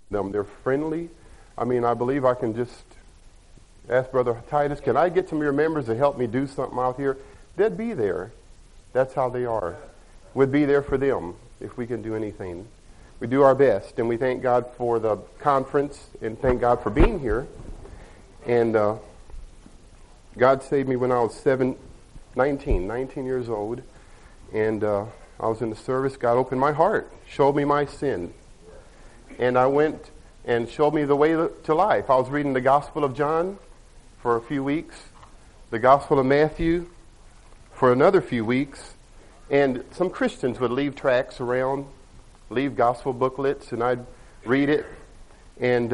them. They're friendly. I mean, I believe I can just ask Brother Titus, can I get some of your members to help me do something out here? They'd be there. That's how they are. We'd be there for them if we can do anything. We do our best, and we thank God for the conference, and thank God for being here. And God saved me when I was 19 years old, and I was in the service. God opened my heart, showed me my sin, and I went and showed me the way to life. I was reading the Gospel of John for a few weeks, the Gospel of Matthew for another few weeks, and some Christians would leave tracts around, leave gospel booklets, and I'd read it, and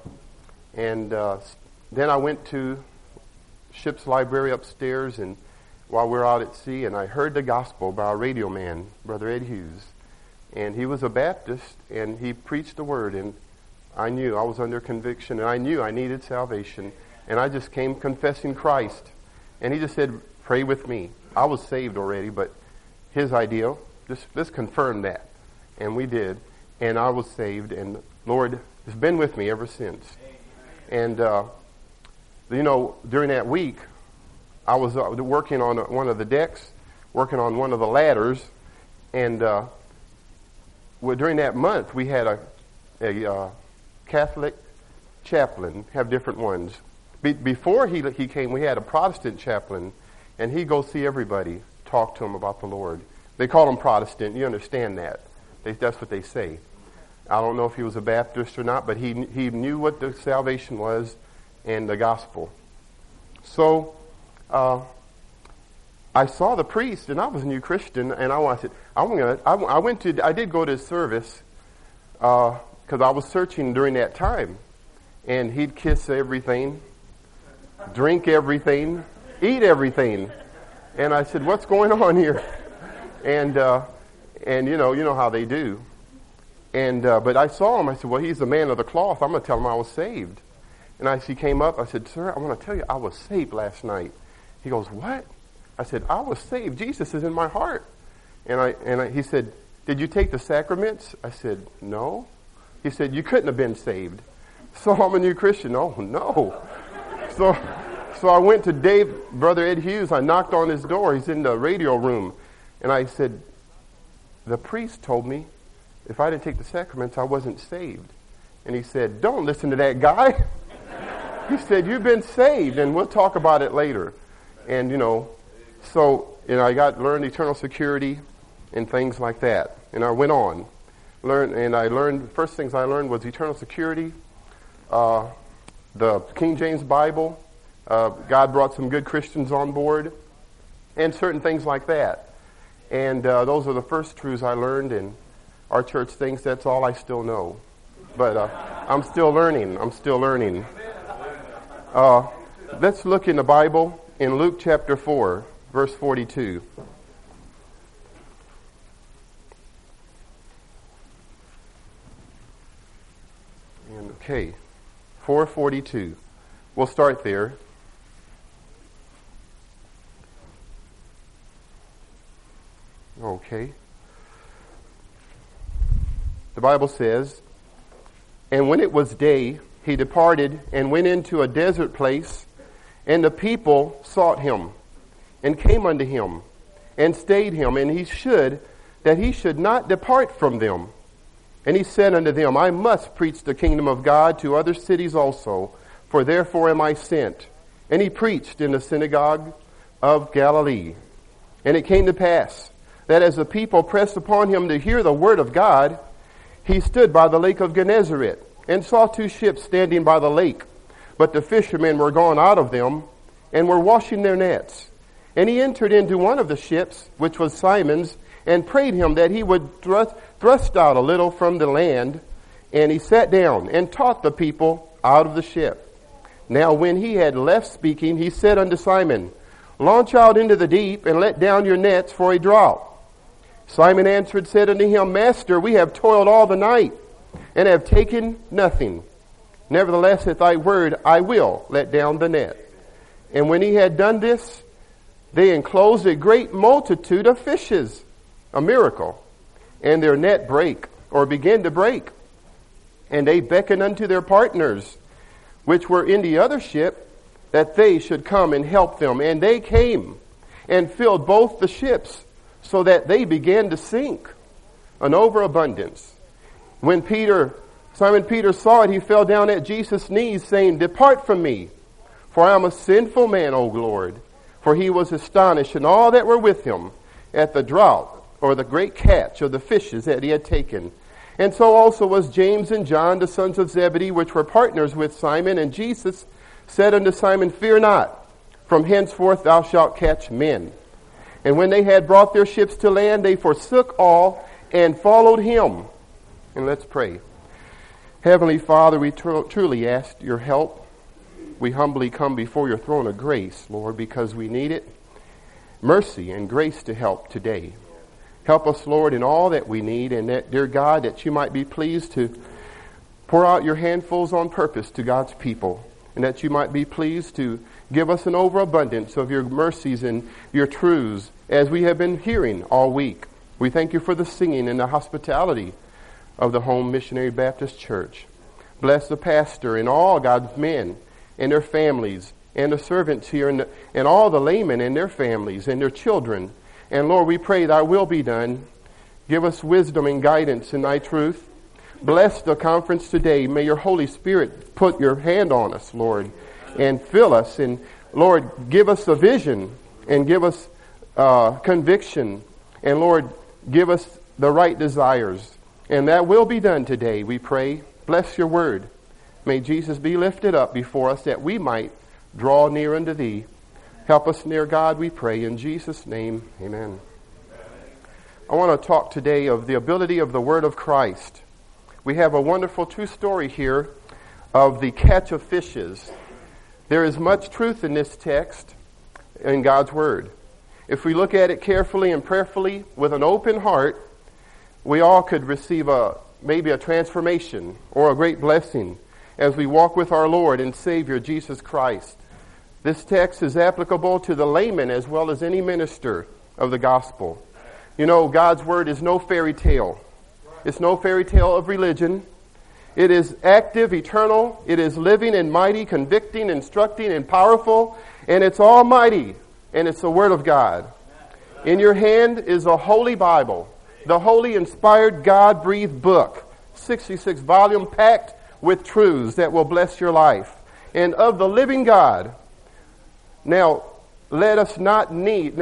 then I went to ship's library upstairs, and while we were out at sea, and I heard the gospel by a radio man, Brother Ed Hughes, and he was a Baptist, and he preached the word, and I knew I was under conviction, and I knew I needed salvation, and I just came confessing Christ, and he just said, pray with me. I was saved already, but his idea, just confirmed that, and we did, and I was saved, and the Lord has been with me ever since. And during that week, I was working on one of the decks, working on one of the ladders, and during that month, we had a Catholic chaplain, have different ones. Before he came, we had a Protestant chaplain, and he'd go see everybody, talk to them about the Lord. They call him Protestant. You understand that. That's what they say. I don't know if he was a Baptist or not, but he knew what the salvation was and the gospel. So I saw the priest, and I was a new Christian, and I did go to his service because I was searching during that time, and he'd kiss everything, drink everything, eat everything, and I said, "What's going on here?" And you know how they do. And but I saw him. I said, "Well, he's the man of the cloth. I'm going to tell him I was saved." And as he came up, I said, "Sir, I want to tell you, I was saved last night." He goes, "What?" I said, "I was saved. Jesus is in my heart." And he said, "Did you take the sacraments?" I said, "No." He said, "You couldn't have been saved." So I'm a new Christian. Oh, no. So I went to Brother Ed Hughes. I knocked on his door. He's in the radio room. And I said, "The priest told me if I didn't take the sacraments, I wasn't saved." And he said, "Don't listen to that guy." He said, "You've been saved, and we'll talk about it later." And, I learned eternal security and things like that. And I went on. First things I learned was eternal security, the King James Bible. God brought some good Christians on board, and certain things like that. And those are the first truths I learned, and our church thinks that's all I still know. But I'm still learning. Let's look in the Bible in Luke chapter 4, verse 42. Okay, 4:42. We'll start there. Okay. The Bible says, "And when it was day, he departed and went into a desert place, and the people sought him, and came unto him, and stayed him, and he should not depart from them. And he said unto them, I must preach the kingdom of God to other cities also, for therefore am I sent. And he preached in the synagogue of Galilee. And it came to pass that as the people pressed upon him to hear the word of God, he stood by the lake of Gennesaret, and saw two ships standing by the lake. But the fishermen were gone out of them, and were washing their nets. And he entered into one of the ships, which was Simon's, and prayed him that he would thrust out a little from the land. And he sat down, and taught the people out of the ship. Now when he had left speaking, he said unto Simon, Launch out into the deep, and let down your nets for a draught. Simon answered, said unto him, Master, we have toiled all the night, and have taken nothing. Nevertheless, at thy word, I will let down the net. And when he had done this, they enclosed a great multitude of fishes, a miracle, and their net began to break. And they beckoned unto their partners, which were in the other ship, that they should come and help them. And they came and filled both the ships, so that they began to sink, an overabundance. When Simon Peter saw it, he fell down at Jesus' knees, saying, Depart from me, for I am a sinful man, O Lord. For he was astonished, and all that were with him, at the draught, or the great catch of the fishes that he had taken. And so also was James and John, the sons of Zebedee, which were partners with Simon. And Jesus said unto Simon, Fear not, from henceforth thou shalt catch men. And when they had brought their ships to land, they forsook all and followed him. And let's pray. Heavenly Father, we truly ask your help. We humbly come before your throne of grace, Lord, because we need it. Mercy and grace to help today. Help us, Lord, in all that we need, and that, dear God, that you might be pleased to pour out your handfuls on purpose to God's people, and that you might be pleased to give us an overabundance of your mercies and your truths as we have been hearing all week. We thank you for the singing and the hospitality of the Home Missionary Baptist Church. Bless the pastor and all God's men and their families and the servants here and all the laymen and their families and their children. And Lord, we pray thy will be done. Give us wisdom and guidance in thy truth. Bless the conference today. May your Holy Spirit put your hand on us, Lord, and fill us. And Lord, give us a vision and give us conviction. And Lord, give us the right desires. And that will be done today, we pray. Bless your word. May Jesus be lifted up before us that we might draw near unto thee. Help us, near God, we pray. In Jesus' name, amen. I want to talk today of the ability of the word of Christ. We have a wonderful true story here of the catch of fishes. There is much truth in this text in God's word. If we look at it carefully and prayerfully with an open heart, we all could receive maybe a transformation or a great blessing as we walk with our Lord and Savior, Jesus Christ. This text is applicable to the layman as well as any minister of the gospel. You know, God's word is no fairy tale. It's no fairy tale of religion. It is active, eternal. It is living and mighty, convicting, instructing, and powerful. And it's almighty. And it's the word of God. In your hand is a holy Bible, the holy, inspired, God-breathed book, 66 volume packed with truths that will bless your life. And of the living God. Now, let us not leave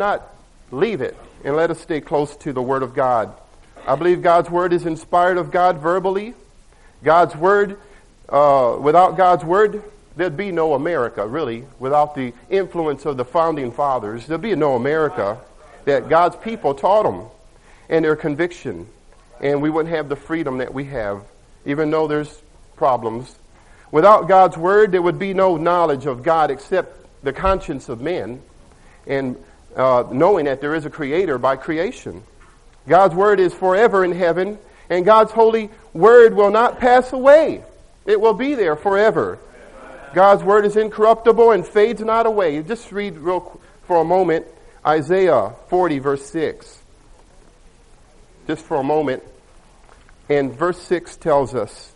it, and let us stay close to the Word of God. I believe God's Word is inspired of God verbally. God's Word, without God's Word, there'd be no America, really. Without the influence of the founding fathers, there'd be no America that God's people taught them and their conviction. And we wouldn't have the freedom that we have, even though there's problems. Without God's Word, there would be no knowledge of God except the conscience of men, and knowing that there is a creator by creation. God's word is forever in heaven, and God's holy word will not pass away. It will be there forever. God's word is incorruptible and fades not away. Just read for a moment Isaiah 40 verse 6. Just for a moment. And verse 6 tells us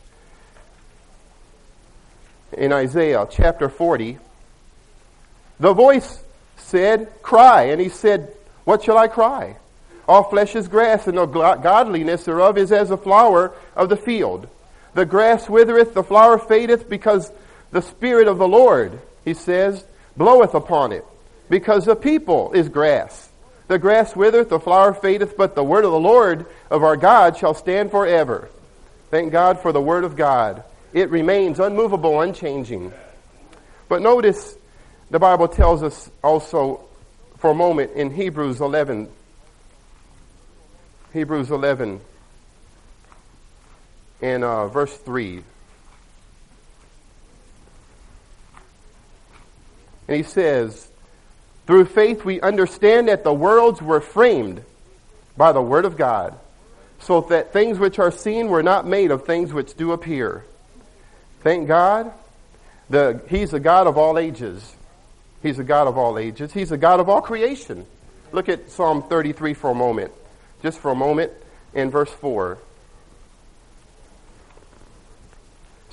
in Isaiah chapter 40, the voice said, Cry. And he said, What shall I cry? All flesh is grass, and the godliness thereof is as a flower of the field. The grass withereth, the flower fadeth, because the Spirit of the Lord, he says, bloweth upon it. Because the people is grass. The grass withereth, the flower fadeth, but the word of the Lord of our God shall stand forever. Thank God for the word of God. It remains unmovable, unchanging. But notice, the Bible tells us also for a moment in Hebrews 11 and verse 3. And he says, Through faith we understand that the worlds were framed by the word of God, so that things which are seen were not made of things which do appear. Thank God. He's a God of all ages. He's a God of all ages. He's a God of all creation. Look at Psalm 33 for a moment. Just for a moment in verse 4.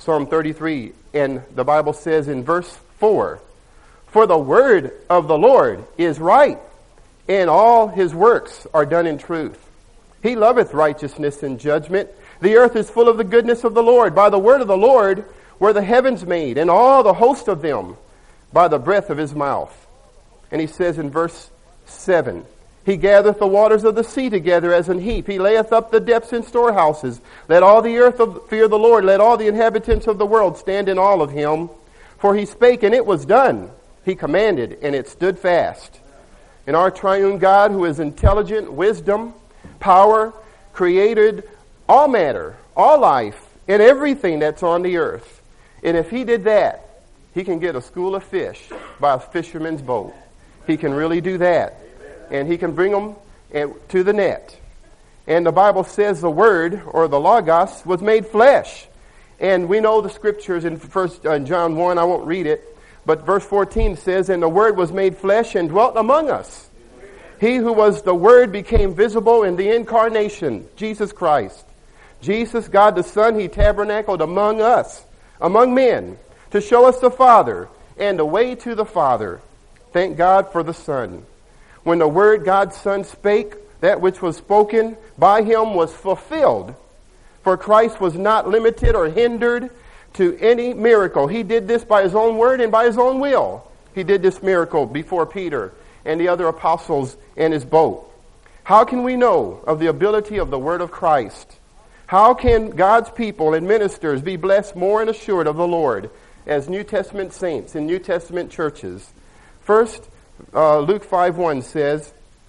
Psalm 33, and the Bible says in verse 4, "For the word of the Lord is right, and all his works are done in truth. He loveth righteousness and judgment. The earth is full of the goodness of the Lord. By the word of the Lord were the heavens made, and all the host of them by the breath of his mouth." And he says in verse 7, "He gathereth the waters of the sea together as an heap. He layeth up the depths in storehouses. Let all the earth fear the Lord. Let all the inhabitants of the world stand in awe of him. For he spake, and it was done. He commanded, and it stood fast." And our triune God, who is intelligent, wisdom, power, created all matter, all life, and everything that's on the earth. And if he did that, he can get a school of fish by a fisherman's boat. He can really do that. And he can bring them to the net. And the Bible says the Word, or the Logos, was made flesh. And we know the scriptures in John 1, I won't read it, but verse 14 says, "And the Word was made flesh and dwelt among us. He who was the Word became visible in the incarnation, Jesus Christ." Jesus, God the Son, he tabernacled among us, among men, to show us the Father and the way to the Father. Thank God for the Son. When the Word, God's Son, spake, that which was spoken by him was fulfilled. For Christ was not limited or hindered to any miracle. He did this by his own word and by his own will. He did this miracle before Peter and the other apostles in his boat. How can we know of the ability of the word of Christ? How can God's people and ministers be blessed more and assured of the Lord as New Testament saints in New Testament churches? First, Luke 5:1 says,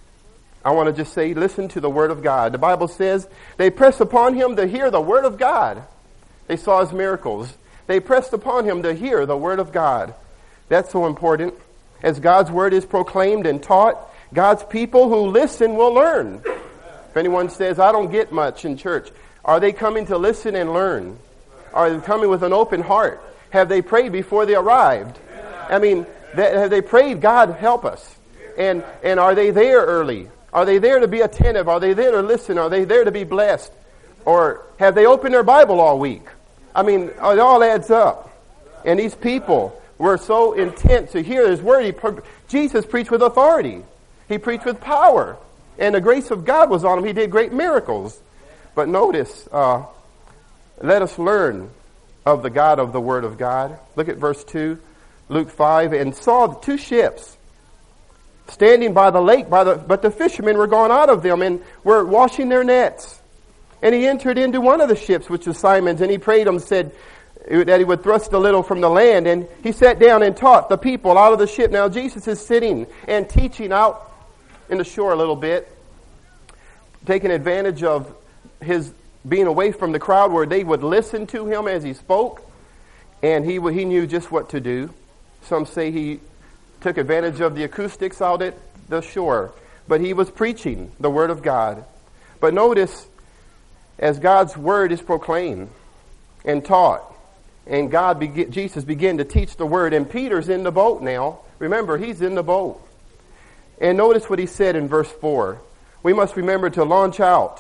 I want to just say, listen to the word of God. The Bible says, they pressed upon him to hear the word of God. They saw his miracles. They pressed upon him to hear the word of God. That's so important. As God's word is proclaimed and taught, God's people who listen will learn. If anyone says, I don't get much in church, are they coming to listen and learn? Are they coming with an open heart? Have they prayed before they arrived? I mean, have they prayed, God, help us? And are they there early? Are they there to be attentive? Are they there to listen? Are they there to be blessed? Or have they opened their Bible all week? I mean, it all adds up. And these people were so intent to hear his word. Jesus preached with authority. He preached with power. And the grace of God was on him. He did great miracles. But notice, let us learn of the God of the Word of God. Look at verse 2, Luke 5, and saw two ships standing by the lake, but the fishermen were gone out of them and were washing their nets. And he entered into one of the ships, which was Simon's, and he prayed him, said that he would thrust a little from the land. And he sat down and taught the people out of the ship. Now Jesus is sitting and teaching out in the shore a little bit, taking advantage of his being away from the crowd where they would listen to him as he spoke. And he knew just what to do. Some say he took advantage of the acoustics out at the shore. But he was preaching the Word of God. But notice, as God's Word is proclaimed and taught, and Jesus began to teach the Word, and Peter's in the boat now. Remember, he's in the boat. And notice what he said in verse 4. We must remember to launch out,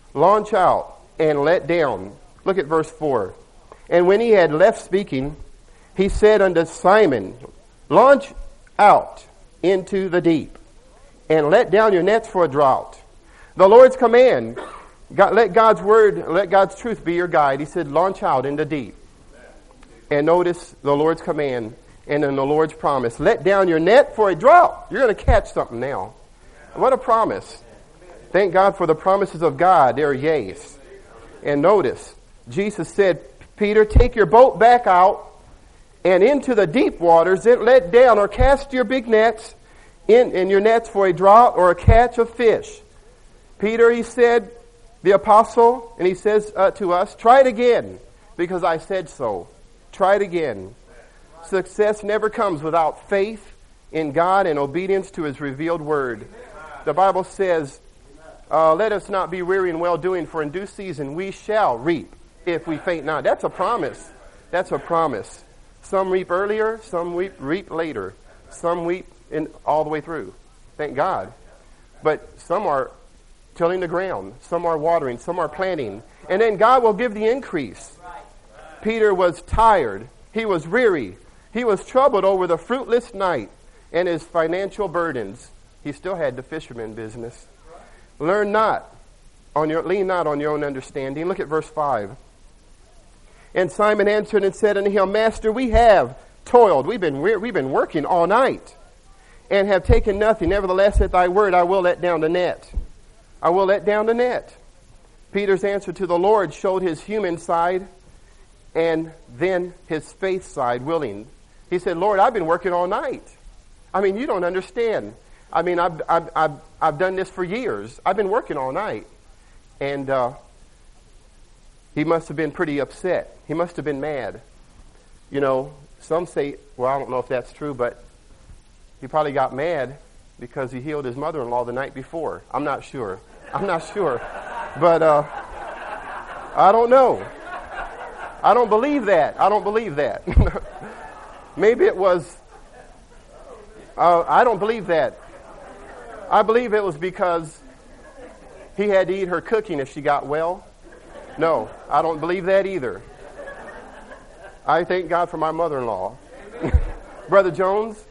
and let down. Look at verse 4. And when he had left speaking, he said unto Simon, launch out into the deep, and let down your nets for a draught. The Lord's command, let God's word, let God's truth be your guide. He said, launch out into deep. And notice the Lord's command and then the Lord's promise. Let down your net for a draught. You're going to catch something now. What a promise. Thank God for the promises of God. They're yes. And notice, Jesus said, Peter, take your boat back out and into the deep waters, then let down or cast your big nets in your nets for a draught or a catch of fish. Peter, he said, the apostle, and he says to us, try it again, because I said so. Try it again. Success never comes without faith in God and obedience to his revealed word. The Bible says, let us not be weary in well-doing, for in due season we shall reap if we faint not. That's a promise. That's a promise. Some reap earlier, some reap later. Some reap all the way through. Thank God. But some are tilling the ground. Some are watering. Some are planting. And then God will give the increase. Peter was tired. He was weary. He was troubled over the fruitless night and his financial burdens. He still had the fisherman business. Lean not on your own understanding. Look at verse 5. And Simon answered and said unto him, Master, we have toiled. We've been working all night and have taken nothing. Nevertheless, at thy word, I will let down the net. I will let down the net. Peter's answer to the Lord showed his human side and then his faith side willing. He said, Lord, I've been working all night. I mean, you don't understand. I mean, I've done this for years. I've been working all night. And he must have been pretty upset. He must have been mad. You know, some say, well, I don't know if that's true, but he probably got mad because he healed his mother-in-law the night before. I'm not sure. But I don't know. I don't believe that. Maybe it was, I don't believe that. I believe it was because he had to eat her cooking if she got well. No, I don't believe that either. I thank God for my mother-in-law, Brother Jones,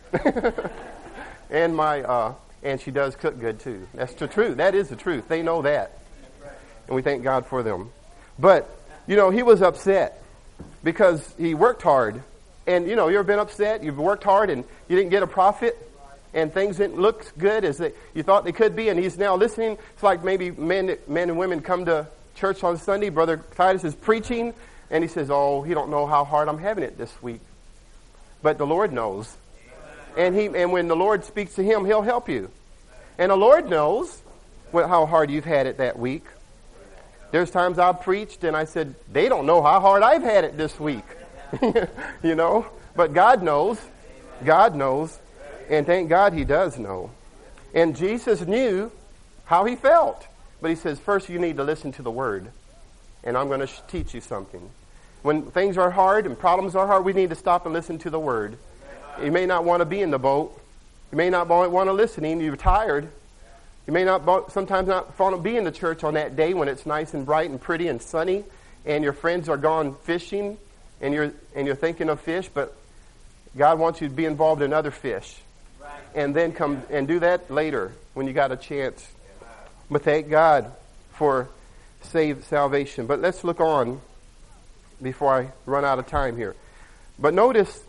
and she does cook good too. That's the truth. That is the truth. They know that, and we thank God for them. But you know, he was upset because he worked hard, and you know, you ever been upset? You've worked hard and you didn't get a profit, and things didn't look good as you thought they could be, and he's now listening. It's like maybe men and women come to church on Sunday. Brother Titus is preaching, and he says, oh, he don't know how hard I'm having it this week. But the Lord knows. And when the Lord speaks to him, he'll help you. And the Lord knows how hard you've had it that week. There's times I've preached and I said, they don't know how hard I've had it this week. You know? But God knows. God knows. And thank God he does know. And Jesus knew how he felt. But he says, first you need to listen to the word. And I'm going to teach you something. When things are hard and problems are hard, we need to stop and listen to the word. You may not want to be in the boat. You may not want to listen. You're tired. You may sometimes not want to be in the church on that day when it's nice and bright and pretty and sunny, and your friends are gone fishing, and you're thinking of fish, but God wants you to be involved in other fish. And then come and do that later when you got a chance. But thank God for salvation. But let's look on before I run out of time here. But notice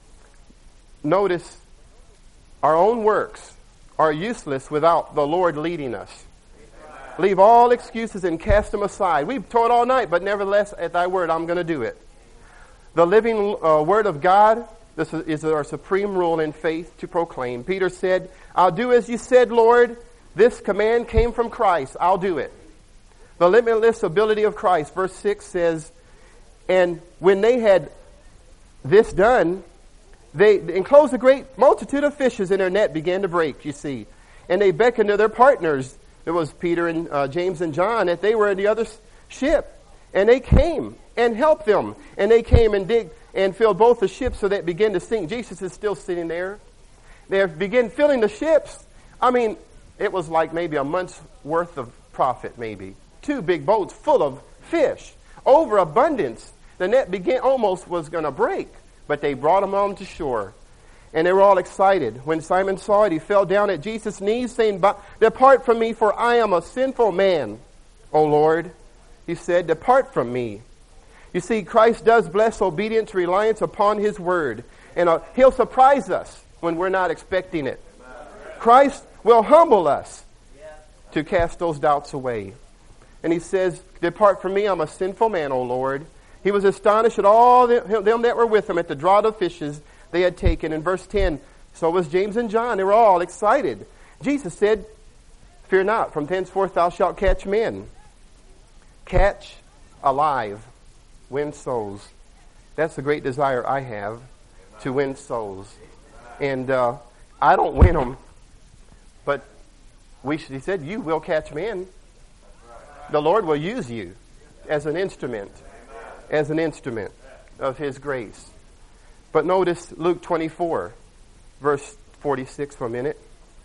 our own works are useless without the Lord leading us. Leave all excuses and cast them aside. We've toiled all night, but nevertheless, at thy word, I'm going to do it. The living word of God, this is our supreme rule in faith to proclaim. Peter said, I'll do as you said, Lord. This command came from Christ. I'll do it. The limitless ability of Christ. Verse 6 says, and when they had this done, they enclosed a great multitude of fishes, and their net began to break, you see. And they beckoned to their partners. It was Peter and James and John, that they were in the other ship. And they came and helped them. And they came and digged and filled both the ships so that it began to sink. Jesus is still sitting there. They began filling the ships. I mean, it was like maybe a month's worth of profit, maybe. 2 big boats full of fish. Overabundance. The net almost was going to break. But they brought them on to shore. And they were all excited. When Simon saw it, he fell down at Jesus' knees, saying, depart from me, for I am a sinful man, O Lord. He said, depart from me. You see, Christ does bless obedience, reliance upon his word. And he'll surprise us when we're not expecting it. Christ will humble us to cast those doubts away. And he says, depart from me, I'm a sinful man, O Lord. He was astonished at all them that were with him at the draught of fishes they had taken. In verse 10, so was James and John. They were all excited. Jesus said, fear not, from henceforth thou shalt catch men. Catch alive. Win souls. That's the great desire I have, to win souls. And I don't win them, but he said, you will catch men. The Lord will use you as an instrument of his grace. But notice Luke 24, verse 46 for a minute.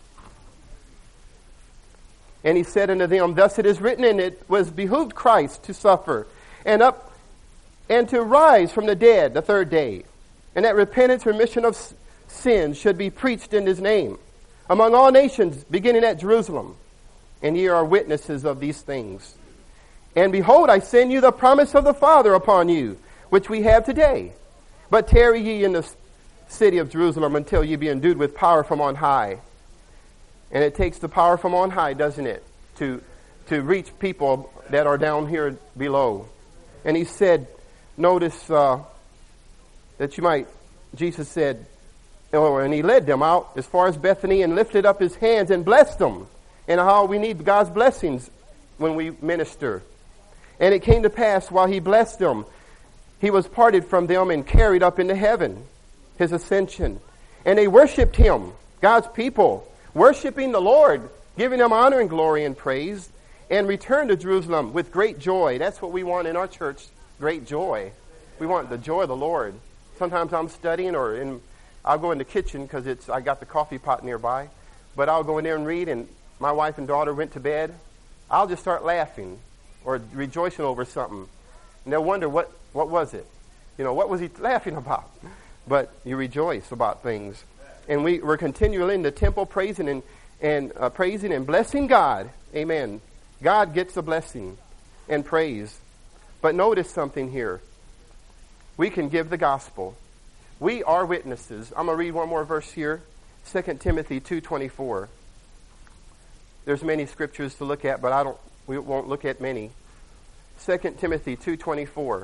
And he said unto them, thus it is written, and it was behooved Christ to suffer, and and to rise from the dead the third day, and that repentance, remission of sins should be preached in his name among all nations, beginning at Jerusalem. And ye are witnesses of these things. And behold, I send you the promise of the Father upon you, which we have today. But tarry ye in the city of Jerusalem until ye be endued with power from on high. And it takes the power from on high, doesn't it, to reach people that are down here below. And he said, notice that you might, Jesus said, and he led them out as far as Bethany and lifted up his hands and blessed them. And how we need God's blessings when we minister. And it came to pass, while he blessed them, he was parted from them and carried up into heaven, his ascension. And they worshipped him, God's people, worshiping the Lord, giving him honor and glory and praise, and returned to Jerusalem with great joy. That's what we want in our church, great joy. We want the joy of the Lord. Sometimes I'm studying, I'll go in the kitchen because I got the coffee pot nearby, but I'll go in there and read, and my wife and daughter went to bed. I'll just start laughing or rejoicing over something. And they'll wonder, what was it? What was he laughing about? But you rejoice about things. And we're continually in the temple praising and blessing God. Amen. God gets the blessing and praise. But notice something here. We can give the gospel. We are witnesses. I'm going to read one more verse here. 2 Timothy 2:24. There's many scriptures to look at, but we won't look at many. 2 Timothy 2:24.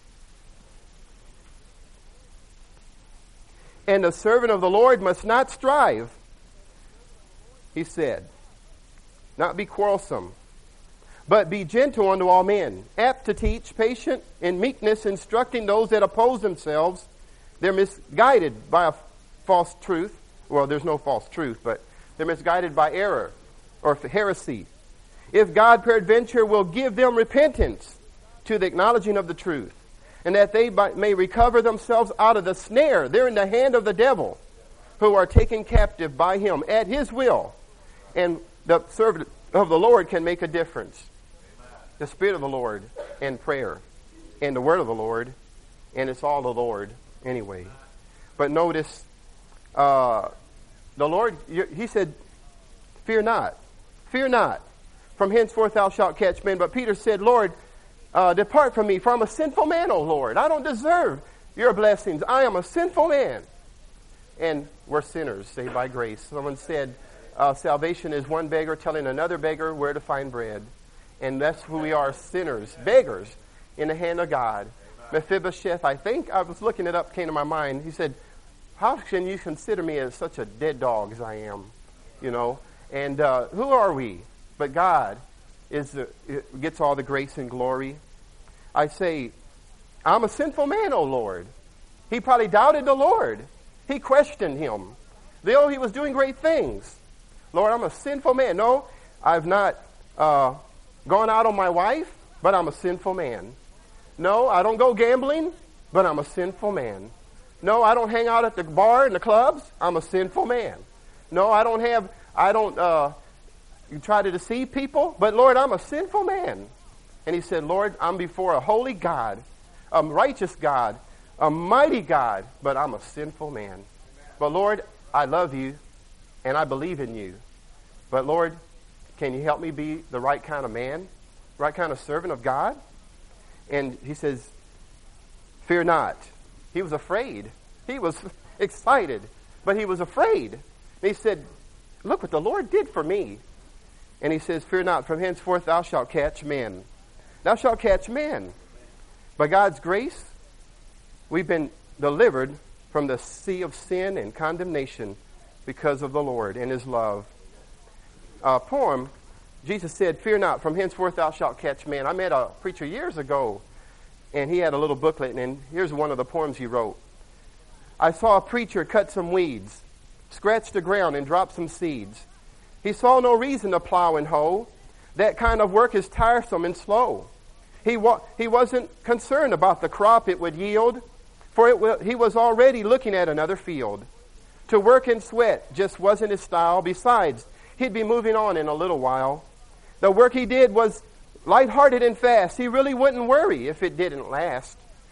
And the servant of the Lord must not strive, he said, not be quarrelsome, but be gentle unto all men, apt to teach, patient in meekness, instructing those that oppose themselves. They're misguided by a false truth. Well, there's no false truth, but they're misguided by error or heresy. If God peradventure will give them repentance to the acknowledging of the truth, and that they may recover themselves out of the snare. They're in the hand of the devil, who are taken captive by him at his will. And the servant of the Lord can make a difference. The Spirit of the Lord and prayer and the Word of the Lord, and it's all the Lord anyway. But notice, the Lord, he said, fear not, from henceforth thou shalt catch men. But Peter said, Lord, depart from me, for I'm a sinful man, O Lord. I don't deserve your blessings. I am a sinful man. And we're sinners, saved by grace. Someone said, salvation is one beggar telling another beggar where to find bread. And that's who we are, sinners, beggars, in the hand of God. Mephibosheth, I think, I was looking it up, came to my mind. He said, how can you consider me as such a dead dog as I am? And who are we? But God gets all the grace and glory. I say, I'm a sinful man, O Lord. He probably doubted the Lord. He questioned him. Though he was doing great things. Lord, I'm a sinful man. No, I've not gone out on my wife, but I'm a sinful man. No, I don't go gambling, but I'm a sinful man. No, I don't hang out at the bar and the clubs. I'm a sinful man. No, I don't try to deceive people, but Lord, I'm a sinful man. And he said, Lord, I'm before a holy God, a righteous God, a mighty God, but I'm a sinful man. But Lord, I love you and I believe in you. But Lord, can you help me be the right kind of man, right kind of servant of God? And he says, fear not. He was afraid. He was excited, but he was afraid. And he said, look what the Lord did for me. And he says, fear not, from henceforth thou shalt catch men. Thou shalt catch men. By God's grace, we've been delivered from the sea of sin and condemnation because of the Lord and his love. Poem, Jesus said, fear not, from henceforth thou shalt catch men. I met a preacher years ago, and he had a little booklet, and here's one of the poems he wrote. I saw a preacher cut some weeds, scratch the ground, and drop some seeds. He saw no reason to plow and hoe. That kind of work is tiresome and slow. He wasn't concerned about the crop it would yield, for he was already looking at another field. To work and sweat just wasn't his style. Besides, he'd be moving on in a little while. The work he did was lighthearted and fast. He really wouldn't worry if it didn't last.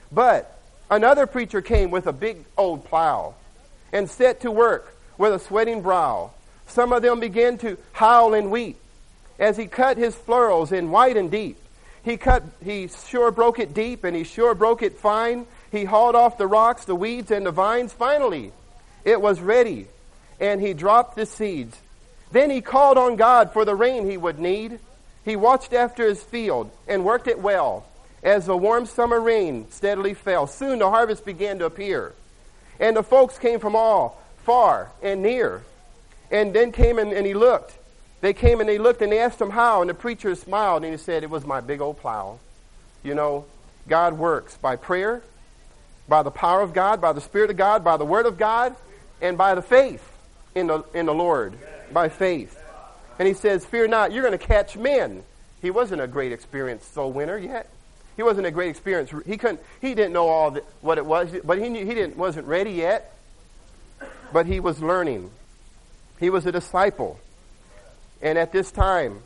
But another preacher came with a big old plow and set to work with a sweating brow. Some of them began to howl and weep as he cut his furrows in wide and deep. He sure broke it deep, and he sure broke it fine. He hauled off the rocks, the weeds, and the vines. Finally, it was ready, and he dropped the seeds. Then he called on God for the rain he would need. He watched after his field and worked it well. As the warm summer rain steadily fell, soon the harvest began to appear. And the folks came from all, far and near. And then came and he looked. They came and they looked and they asked him how, and the preacher smiled and he said, it was my big old plow. You know, God works by prayer, by the power of God, by the Spirit of God, by the Word of God, and by the faith in the Lord, by faith. And he says, fear not, you're going to catch men. He wasn't a great experienced soul winner yet. He wasn't a great experience. He didn't know what it was, but wasn't ready yet. But he was learning. He was a disciple. And at this time,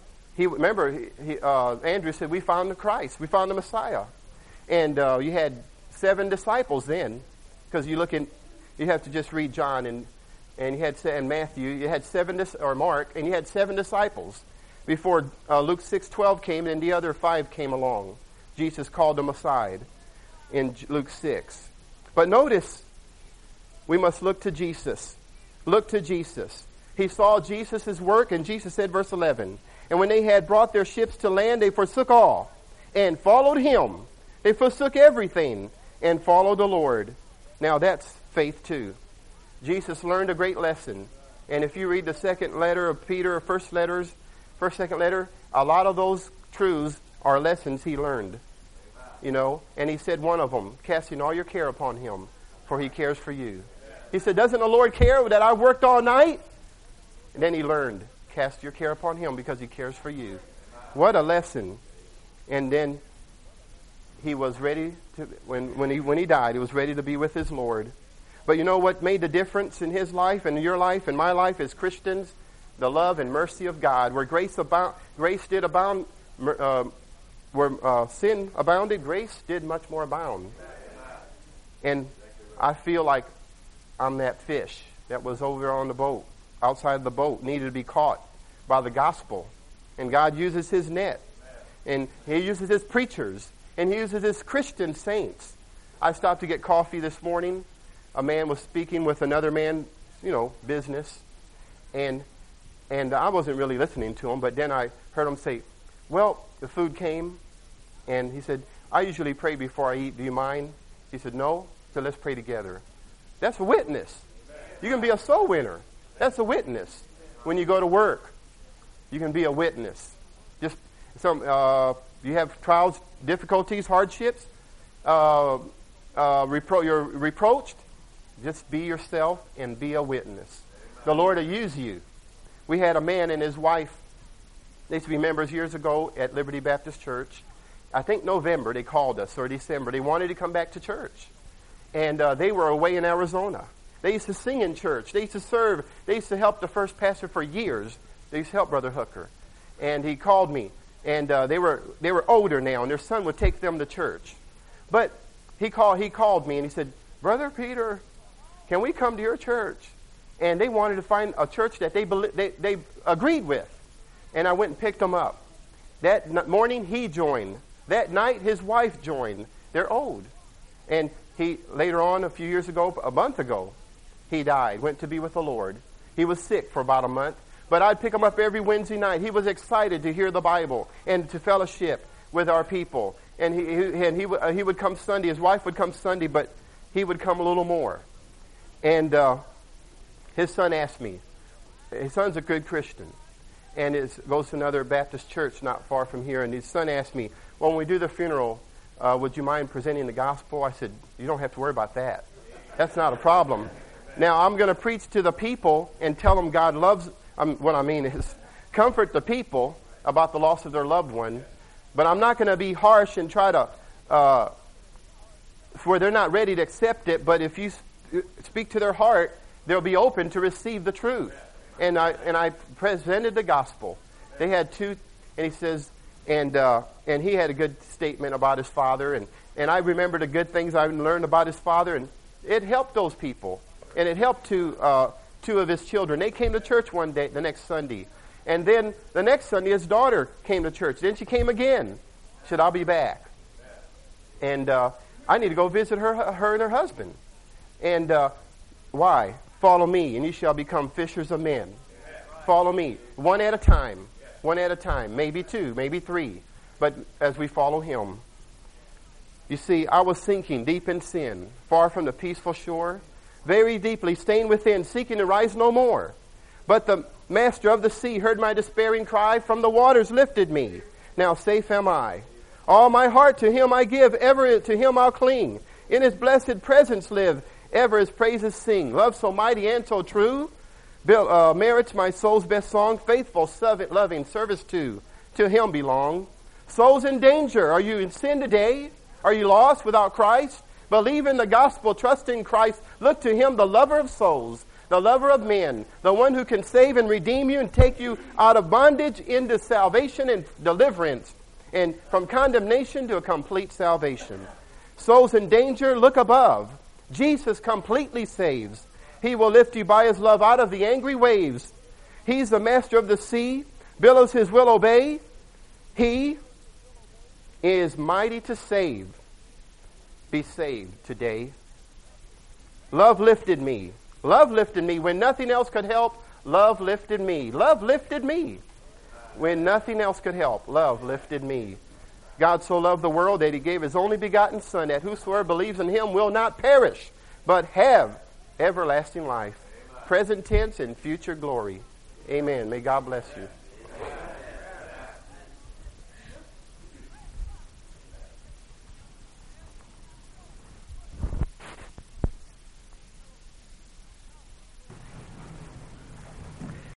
Andrew said, we found the Christ. We found the Messiah. And you had 7 disciples then, because you have to just read John and Matthew. You had 7, or Mark, and you had 7 disciples before Luke 6:12 came, and the other 5 came along. Jesus called them aside in Luke 6. But notice, we must look to Jesus. Look to Jesus. He saw Jesus' work, and Jesus said, verse 11, and when they had brought their ships to land, they forsook all and followed him. They forsook everything and followed the Lord. Now that's faith too. Jesus learned a great lesson. And if you read the second letter of Peter, or second letter, a lot of those truths are lessons he learned. You know, and he said one of them, casting all your care upon him, for he cares for you. He said, doesn't the Lord care that I worked all night? And then he learned, cast your care upon him because he cares for you. What a lesson. And then he was ready to, when he died, he was ready to be with his Lord. But you know what made the difference in his life and your life and my life as Christians? The love and mercy of God. Where grace did abound, where sin abounded, grace did much more abound. And I feel like I'm that fish that was over on the boat, outside the boat, needed to be caught by the gospel. And God uses his net. And he uses his preachers. And he uses his Christian saints. I stopped to get coffee this morning. A man was speaking with another man, business. And I wasn't really listening to him, but then I heard him say, well, the food came, and he said, I usually pray before I eat. Do you mind? He said, no. So let's pray together. That's a witness. You can be a soul winner. That's a witness. When you go to work, you can be a witness. Just you have trials, difficulties, hardships, you're reproached. Just be yourself and be a witness. The Lord will use you. We had a man and his wife. They used to be members years ago at Liberty Baptist Church. I think November they called us, or December. They wanted to come back to church. And they were away in Arizona. They used to sing in church. They used to serve. They used to help the first pastor for years. They used to help Brother Hooker. And he called me. And they were older now, and their son would take them to church. But he called me, and he said, Brother Peter, can we come to your church? And they wanted to find a church that they agreed with. And I went and picked them up. That morning, he joined. That night, his wife joined. They're old. And later on, a few years ago, a month ago, he died, went to be with the Lord. He was sick for about a month. But I'd pick him up every Wednesday night. He was excited to hear the Bible and to fellowship with our people. And he would come Sunday. His wife would come Sunday, but he would come a little more. And his son asked me. His son's a good Christian. And goes to another Baptist church not far from here. And his son asked me, well, when we do the funeral, would you mind presenting the gospel? I said, you don't have to worry about that. That's not a problem. Now, I'm going to preach to the people and tell them God loves. What I mean is comfort the people about the loss of their loved one. But I'm not going to be harsh and try to, where they're not ready to accept it. But if you speak to their heart, they'll be open to receive the truth. And I presented the gospel. They had two, and he says, and he had a good statement about his father, and And I remember the good things I learned about his father, and it helped those people. And it helped two of his children. They came to church one day, the next Sunday. And then the next Sunday, his daughter came to church. Then she came again. She said, I'll be back. And I need to go visit her and her husband. And why? Follow me, and you shall become fishers of men. Follow me, one at a time. One at a time. Maybe two, maybe three. But as we follow him. You see, I was sinking deep in sin, far from the peaceful shore, very deeply stained within, seeking to rise no more. But the master of the sea heard my despairing cry, from the waters lifted me. Now safe am I. All my heart to him I give, ever to him I'll cling. In his blessed presence live, ever his praises sing. Love so mighty and so true, merits my soul's best song. Faithful, loving service to him belong. Souls in danger, are you in sin today? Are you lost without Christ? Believe in the gospel, trust in Christ. Look to him, the lover of souls, the lover of men, the one who can save and redeem you and take you out of bondage into salvation and deliverance, and from condemnation to a complete salvation. Souls in danger, look above. Jesus completely saves. He will lift you by his love out of the angry waves. He's the master of the sea, billows his will obey. He is mighty to save. Be saved today. Love lifted me. Love lifted me when nothing else could help. Love lifted me. Love lifted me when nothing else could help. Love lifted me. God so loved the world that he gave his only begotten Son, that whosoever believes in him will not perish, but have everlasting life. Amen. Present tense and future glory. Amen. May God bless you.